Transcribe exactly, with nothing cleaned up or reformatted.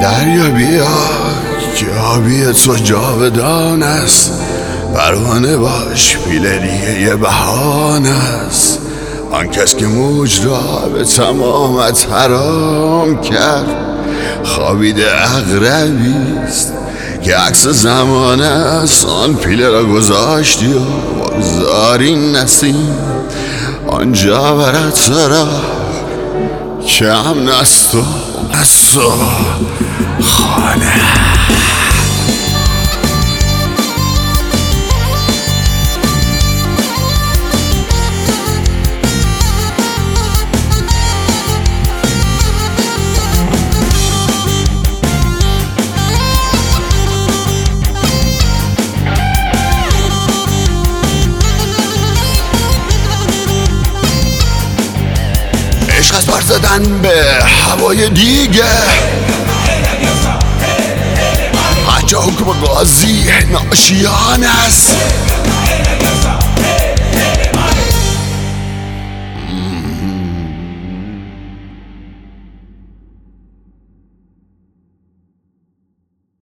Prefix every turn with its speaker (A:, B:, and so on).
A: دریا بیا که آبی تو جاودان است، پروانه باش پیله دیگه یه بهانه است. آن کس که موج را به تمامت حرام کرد، خوابیده عقربی است که عکس زمانه است. آن پیله را گذاشتی و بگذاری نسیم آنجا برات را که امن است و است و خانه. عشق از بر زدن به هوای دیگه، حتی حکم قاضی ناشیان است.